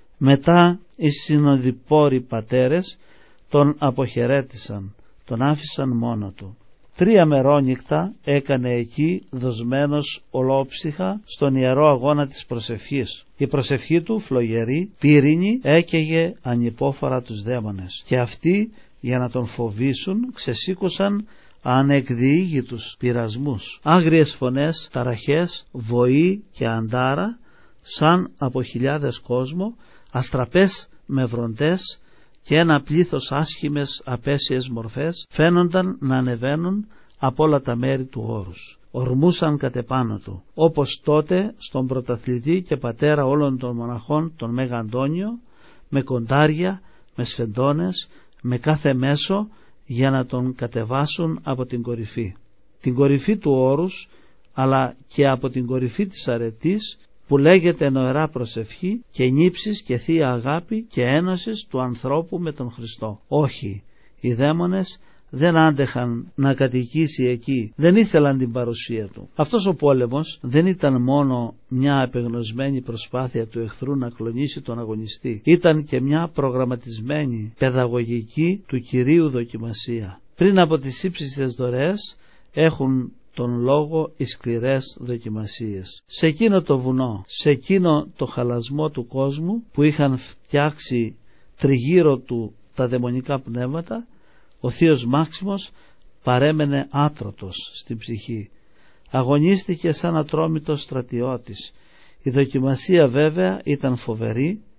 [SPEAKER 3] Μετά οι συνοδοιπόροι πατέρες τον αποχαιρέτησαν, τον άφησαν μόνο του. Τρία μερόνυχτα έκανε εκεί δοσμένος ολόψυχα στον ιερό αγώνα της προσευχής. Η προσευχή του, φλογερή, πύρινη, έκαιγε ανυπόφορα τους δαίμονες και αυτοί για να τον φοβήσουν ξεσήκωσαν ανεκδιήγητους πειρασμούς. Άγριες φωνές, ταραχές, βοή και αντάρα σαν από χιλιάδες κόσμο, αστραπές με βροντές και ένα πλήθος άσχημες απέσιες μορφές φαίνονταν να ανεβαίνουν από όλα τα μέρη του όρους. Ορμούσαν κατ' επάνω του, όπως τότε στον πρωταθλητή και πατέρα όλων των μοναχών τον Μέγα Αντώνιο, με κοντάρια, με σφεντώνες, με κάθε μέσο για να τον κατεβάσουν από την κορυφή. Την κορυφή του όρους, αλλά και από την κορυφή της αρετής, που λέγεται νοερά προσευχή και νύψης και θεία αγάπη και ένωσης του ανθρώπου με τον Χριστό. Όχι, οι δαίμονες δεν άντεχαν να κατοικήσει εκεί, δεν ήθελαν την παρουσία του. Αυτός ο πόλεμος δεν ήταν μόνο μια επεγνωσμένη προσπάθεια του εχθρού να κλονίσει τον αγωνιστή, ήταν και μια προγραμματισμένη παιδαγωγική του Κυρίου δοκιμασία. Πριν από τις ύψιστες δωρεές έχουν τον λόγο οι σκληρές δοκιμασίες. Σε εκείνο το βουνό, σε εκείνο το χαλασμό του κόσμου που είχαν φτιάξει τριγύρω του τα δαιμονικά πνεύματα, ο θείος Μάξιμος παρέμενε άτρωτος στην ψυχή. Αγωνίστηκε σαν ατρόμητος στρατιώτης. Η δοκιμασία βέβαια ήταν φοβερή,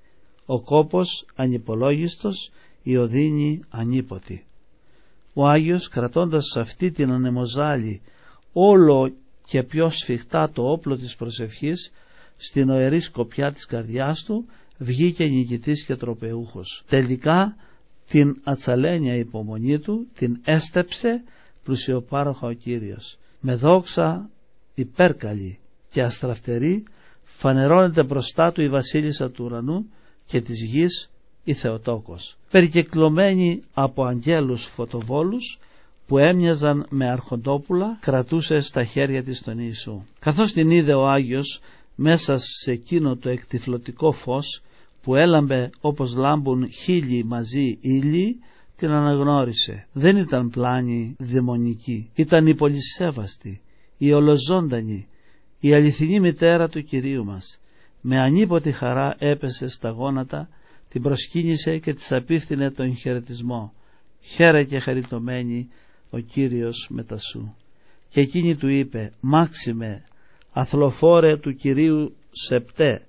[SPEAKER 3] ο κόπος ανυπολόγιστος, η οδύνη ανίποτη. Ο Άγιος, κρατώντας σε αυτή την ανεμοζάλη όλο και πιο σφιχτά το όπλο της προσευχής, στην οερή σκοπιά της καρδιάς του βγήκε νικητής και τροπεούχος. Τελικά την ατσαλένια υπομονή του την έστεψε πλουσιοπάροχα ο Κύριος. Με δόξα υπέρκαλη και αστραφτερή φανερώνεται μπροστά του η βασίλισσα του ουρανού και της γης η Θεοτόκος, περικεκλωμένη από αγγέλους φωτοβόλους που έμοιαζαν με αρχοντόπουλα, κρατούσε στα χέρια της τον Ιησού. Καθώς την είδε ο Άγιος μέσα σε εκείνο το εκτυφλωτικό φως που έλαμπε όπως λάμπουν χίλιοι μαζί ήλιοι, την αναγνώρισε. Δεν ήταν πλάνη δαιμονική, ήταν η πολυσέβαστη, η ολοζώντανη, η αληθινή μητέρα του Κυρίου μας. Με ανίποτη χαρά έπεσε στα γόνατα, την προσκύνησε και της απίφθινε τον χαιρετισμό. «Χαίρε και χαριτωμένη ο Κύριος μετά σου». Και εκείνη του είπε: «Μάξιμε, αθλοφόρε του Κυρίου σεπτέ,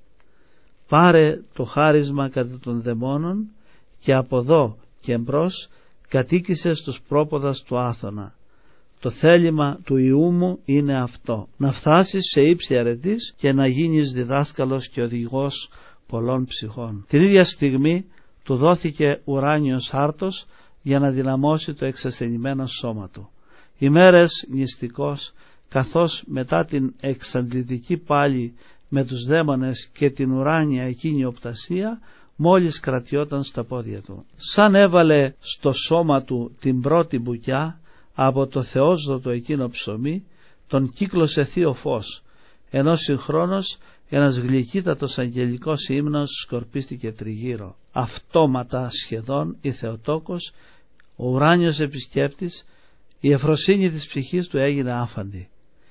[SPEAKER 3] πάρε το χάρισμα κατά των δαιμόνων και από εδώ και εμπρός κατοίκησε στους πρόποδας του Άθωνα. Το θέλημα του Ιού μου είναι αυτό, να φτάσεις σε ύψη αρετής και να γίνεις διδάσκαλος και οδηγός πολλών ψυχών». Την ίδια στιγμή του δόθηκε ουράνιος άρτος για να δυναμώσει το εξασθενημένο σώμα του. Ημέρες νηστικός, καθώς μετά την εξαντλητική πάλη με τους δαίμονες και την ουράνια εκείνη οπτασία, μόλις κρατιόταν στα πόδια του. Σαν έβαλε στο σώμα του την πρώτη μπουκιά από το θεόσδοτο εκείνο ψωμί, τον κύκλωσε θείο φως, ενώ συγχρόνως ένας γλυκύτατος αγγελικός ύμνος σκορπίστηκε τριγύρω. Αυτόματα σχεδόν η Θεοτόκος, ο ουράνιος επισκέπτης, η ευφροσύνη της ψυχής του έγινε άφαντη.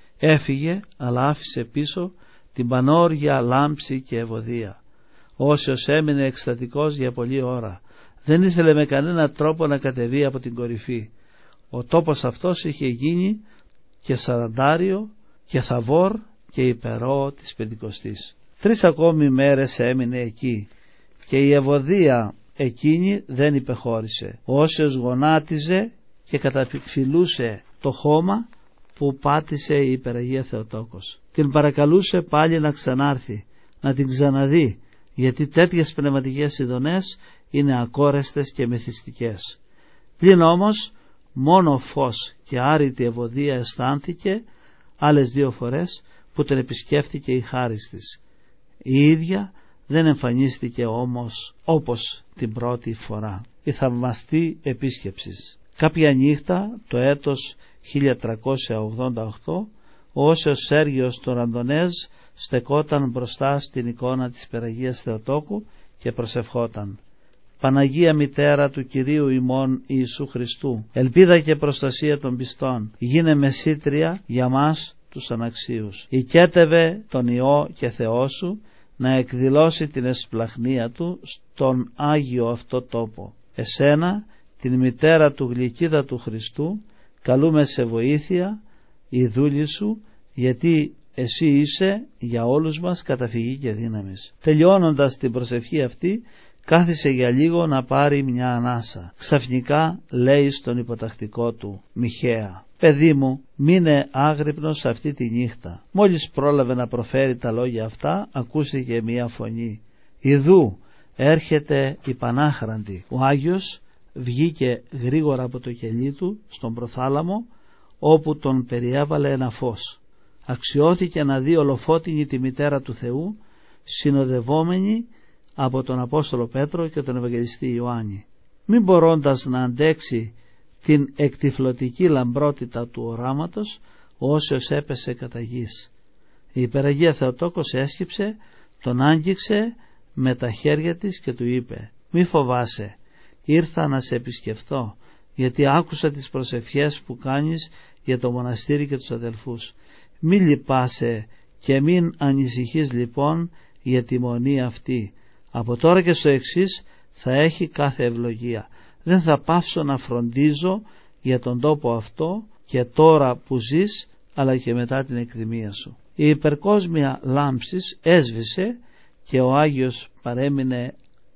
[SPEAKER 3] Έφυγε, αλλά άφησε πίσω την πανόργια λάμψη και ευωδία. Όσιος έμεινε εκστατικός για πολλή ώρα, δεν ήθελε με κανένα τρόπο να κατεβεί από την κορυφή. Ο τόπος αυτός είχε γίνει και σαραντάριο και θαβόρ και υπερό της Πεντηκοστής. Τρεις ακόμη μέρες έμεινε εκεί και η ευωδία εκείνη δεν υπεχώρησε. Όσιος γονάτιζε και καταφυλούσε το χώμα που πάτησε η υπεραγία Θεοτόκος. Την παρακαλούσε πάλι να ξανάρθει, να την ξαναδεί, γιατί τέτοιες πνευματικές ειδονές είναι ακόρεστες και μεθυστικές. Πλην όμως μόνο φως και άρρητη ευωδία αισθάνθηκε άλλες δύο φορές που τον επισκέφθηκε η χάρις της. Η ίδια δεν εμφανίστηκε όμως όπως την πρώτη φορά. Η θαυμαστή επίσκεψης. Κάποια νύχτα το έτος χίλια τριακόσια ογδόντα οκτώ ο Όσιος Σέργιος των Ραντονέζ στεκόταν μπροστά στην εικόνα της Υπεραγίας Θεοτόκου και προσευχόταν: «Παναγία Μητέρα του Κυρίου ημών Ιησού Χριστού, ελπίδα και προστασία των πιστών, γίνε μεσήτρια για μας τους αναξίους. Οικέτευε τον Υιό και Θεό σου να εκδηλώσει την εσπλαχνία του στον Άγιο αυτό τόπο. Εσένα, την μητέρα του γλυκύδατου Χριστού, καλούμε σε βοήθεια, η δούλη σου, γιατί εσύ είσαι για όλους μας καταφυγή και δύναμης». Τελειώνοντας την προσευχή αυτή, κάθισε για λίγο να πάρει μια ανάσα. Ξαφνικά λέει στον υποτακτικό του: «Μιχαία, παιδί μου, μείνε άγρυπνος αυτή τη νύχτα». Μόλις πρόλαβε να προφέρει τα λόγια αυτά, ακούστηκε μια φωνή: «Ιδού, έρχεται η Πανάχραντη». Ο Άγιος βγήκε γρήγορα από το κελί του στον προθάλαμο, όπου τον περιέβαλε ένα φως. Αξιώθηκε να δει ολοφώτινη τη μητέρα του Θεού, συνοδευόμενη από τον Απόστολο Πέτρο και τον Ευαγγελιστή Ιωάννη. Μην μπορώντας να αντέξει την εκτυφλωτική λαμπρότητα του οράματος, ο Όσιος έπεσε κατά γης. Η Υπεραγία Θεοτόκος έσκυψε, τον άγγιξε με τα χέρια της και του είπε: «Μη φοβάσαι, ήρθα να σε επισκεφθώ, γιατί άκουσα τις προσευχές που κάνεις για το μοναστήρι και τους αδελφούς. Μη λυπάσαι και μην ανησυχείς λοιπόν για τη μονή αυτή. Από τώρα και στο εξής θα έχει κάθε ευλογία. Δεν θα πάψω να φροντίζω για τον τόπο αυτό και τώρα που ζεις, αλλά και μετά την εκδημία σου». Η υπερκόσμια λάμψης έσβησε και ο Άγιος παρέμεινε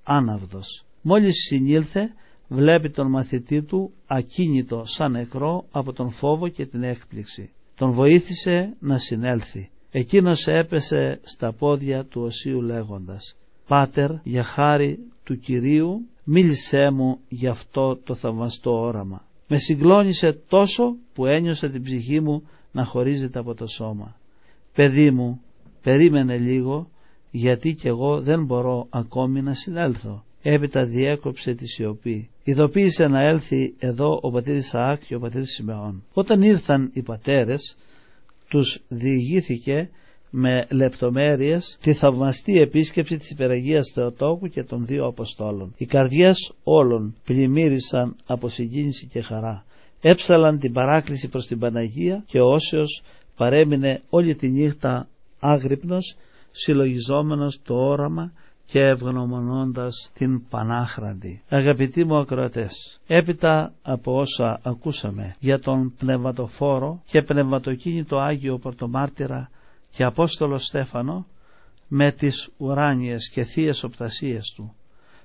[SPEAKER 3] άναυδος. Μόλις συνήλθε, βλέπει τον μαθητή του ακίνητο σαν νεκρό από τον φόβο και την έκπληξη. Τον βοήθησε να συνέλθει. Εκείνος έπεσε στα πόδια του οσίου λέγοντας: «Πάτερ, για χάρη του Κυρίου, μίλησέ μου για αυτό το θαυμαστό όραμα». Με συγκλώνησε τόσο που ένιωσα την ψυχή μου να χωρίζεται από το σώμα. «Παιδί μου, περίμενε λίγο, γιατί κι εγώ δεν μπορώ ακόμη να συνέλθω». Έπειτα διέκοψε τη σιωπή. Ειδοποίησε να έλθει εδώ ο πατήρ Ισαάκ και ο πατήρ Σιμεών. Όταν ήρθαν οι πατέρες, τους διηγήθηκε με λεπτομέρειες τη θαυμαστή επίσκεψη της Υπεραγίας Θεοτόκου και των δύο Αποστόλων. Οι καρδιές όλων πλημμύρισαν από συγκίνηση και χαρά. Έψαλαν την παράκληση προς την Παναγία και ο Όσιος παρέμεινε όλη τη νύχτα άγρυπνος, συλλογιζόμενος το όραμα και ευγνωμονώντας την Πανάχραντη. Αγαπητοί μου ακροατές, έπειτα από όσα ακούσαμε για τον πνευματοφόρο και πνευματοκίνητο Άγιο Πρωτομάρτυρα και Απόστολο Στέφανο με τις ουράνιες και θείες οπτασίες του,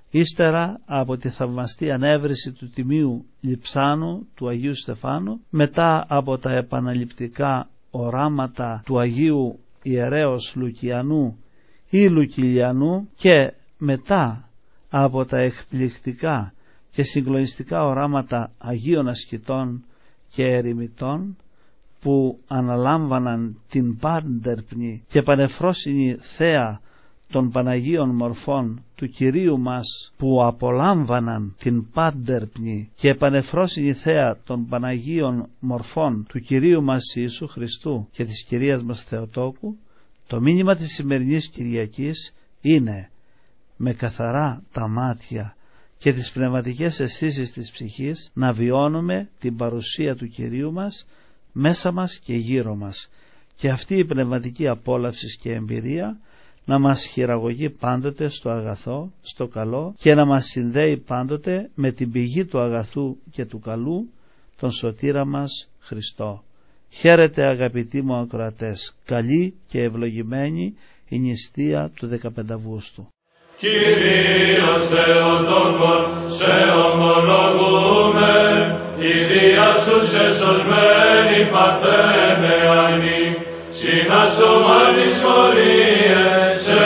[SPEAKER 3] ύστερα από τη θαυμαστή ανέβρεση του τιμίου λειψάνου του Αγίου Στεφάνου, μετά από τα επαναληπτικά οράματα του Αγίου Ιερέως Λουκιανού ή Λουκιλιανού και μετά από τα εκπληκτικά και συγκλονιστικά οράματα Αγίων Ασκητών και Ερημιτών που αναλάμβαναν την πάντερπνη και πανεφρόσινη θέα των Παναγίων μορφών του Κυρίου μας, που απολάμβαναν την πάντερπνη και πανεφρόσινη θέα των Παναγίων μορφών του Κυρίου μας Ιησού Χριστού και της Κυρίας μας Θεοτόκου, το μήνυμα της σημερινής Κυριακής είναι με καθαρά τα μάτια και τις πνευματικές αισθήσεις της ψυχής να βιώνουμε την παρουσία του Κυρίου μας μέσα μας και γύρω μας, και αυτή η πνευματική απόλαυση και εμπειρία να μας χειραγωγεί πάντοτε στο αγαθό, στο καλό, και να μας συνδέει πάντοτε με την πηγή του αγαθού και του καλού, τον σωτήρα μας Χριστό. Χαίρετε αγαπητοί μου ακροατές, καλή και ευλογημένη η νηστεία του δεκαπέντε Αυγούστου.
[SPEAKER 1] Κύριος Θεοτόκον, σε ομολογούμε, η Δία σου σε σωσμένη παθαίνε ανή, συνάσωμα της χωρίες σε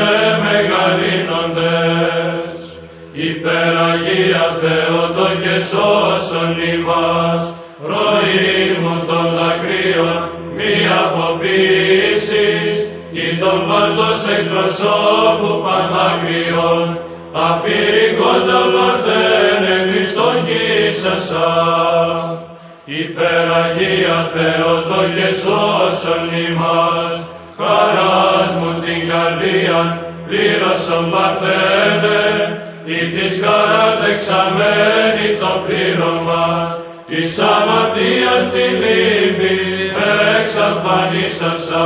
[SPEAKER 1] μεγαλύνοντες. Υπεραγία Θεοτόκε σώσον ημάς, ροή μου των δακρύων μη αποποιήσεις, ή των πάντως εκπροσώπου πανάκριων, αφηρικόντα παρθένε Χριστόν κοίσασα. Υπεραγία Θεοτόκε σώσον ημάς, χαράς μου την καρδίαν πλήρωσον παρθένε, ή της χαράς δεξαμένη το πλήρωμα, της αμαρτίας τη λύπη εξαφανίσασα.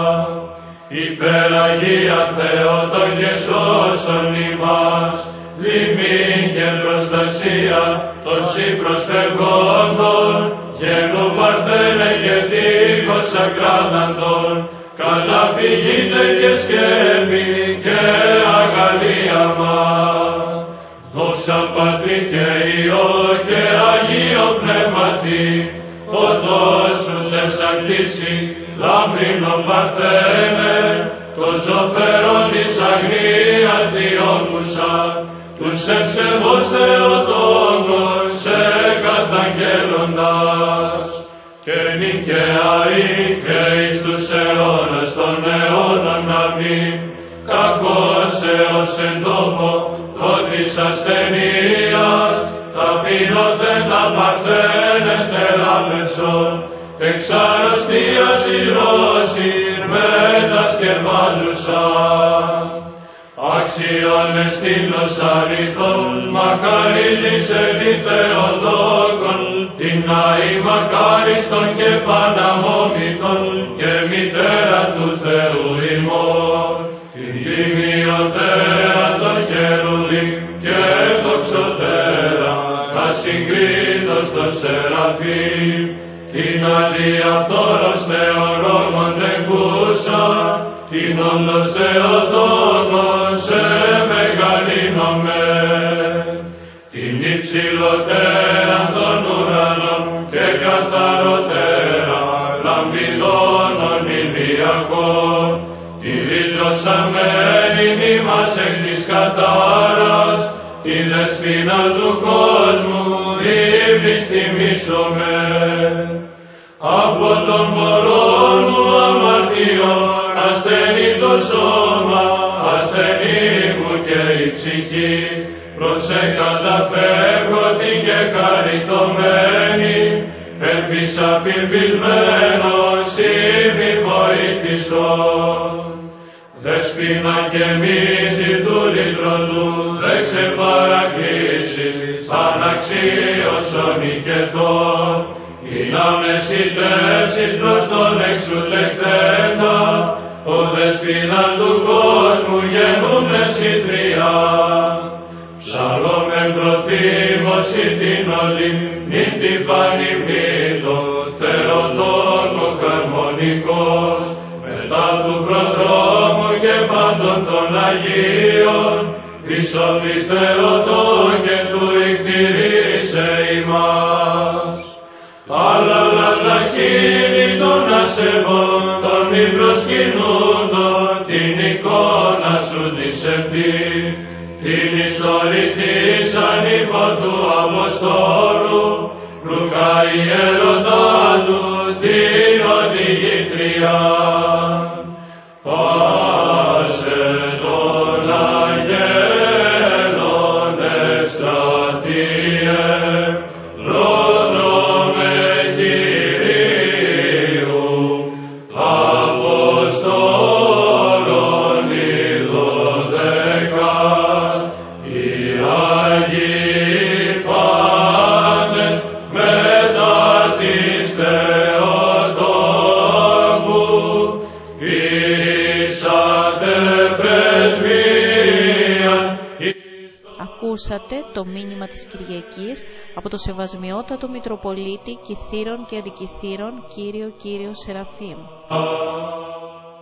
[SPEAKER 1] Υπεραγία Θεοτόκε σώσον ημάς, λυμήν και προστασία των συμπροσφευγόντων, γένου παρθένε και τείχος ακράδαντων, καταφυγείτε και σκέπη και αγαλία μας. Δόξα Πατρί και Υιό και Αγίο Πνεύματι, φωτός σου θεσσαλτήσει, λάμπρινο παρθένε, το ζωφερόν της αγρίας διώκουσα, τους ευσεβώς Θεοτόκον σε καταγγέλλοντας. Και νικαιαή και εις τους αιώνας των αιώνων αμήν, κακός έως εν τόπο το της ασθενείας, ταπεινωθέντα παρθένε θεράπευσον, εξ αρρωστίας εις ρώσιν μετασκευάζουσα. Άξιον εστήλος αληθών, μακαρίζησε τη Θεοτόκον, την αη μακάριστον και παναμόμητον, και μητέρα του Θεού ημών, την τιμιωτέρα των χερουβίμ και δοξωτέρα, ασυγκρίτως των σεραφείμ, την αδιαφθόρος Θεορόμων τεκούσα, την όντως Θεοτόκον σε μεγαλύνομαι, την υψηλότερα των ουρανών και καθαρότερα λαμπιδώνων ηλιακών, την ρήτρωσαμένην ημάς εκ της κατάρας, την δεσπίνα του κόσμου ύβρις τιμήσομαι. Από τον πορώνου αμαρτιών ασθενεί το σώμα, ασθενεί μου και η ψυχή, προσε καταφεύγω την και χαριτωμένη, ελπίς απελπισμένος ήμι βοήθησον. Δεσπίνα και μύτη του λυτρωτού, δε ξεπαρακλήσεις, αναξίωσον οικετών, ή να μεσητεύσεις προς τον εξουλεκτέντα, ο δεσπίνα του κόσμου γενούν μεσητριά. Ψαλόμεν προθύμωση την όλη, νυν την πανημνήτω, Θεοτόκο χαρμονικός, μετά του προδρόμου και πάντων των Αγίων, πισώπη Θεοτόκε του εκτηρήσε ημάς. Αλλά λαταχύρι των ασεβών, των μη προσκυνούντων, την εικόνα σου της επτή, την ιστορηθήσαν υπό του Αποστόλου, Λουκά ιερωτά του την οδηγήτρια. Πάσε των αγγέλων εκστρατείε, πρόδρομε Κυρίου, Αποστόλων οι δωδεκάς, οι Άγιοι πάντες μετά της Θεοτόκου, ήσατε πρεσβεία.
[SPEAKER 2] Ακούσατε το μήνυμα της Κυριακής από το Σεβασμιότατο Μητροπολίτη Κιθήρων και Αντικιθήρων Κύριο Κύριο Σεραφείμ.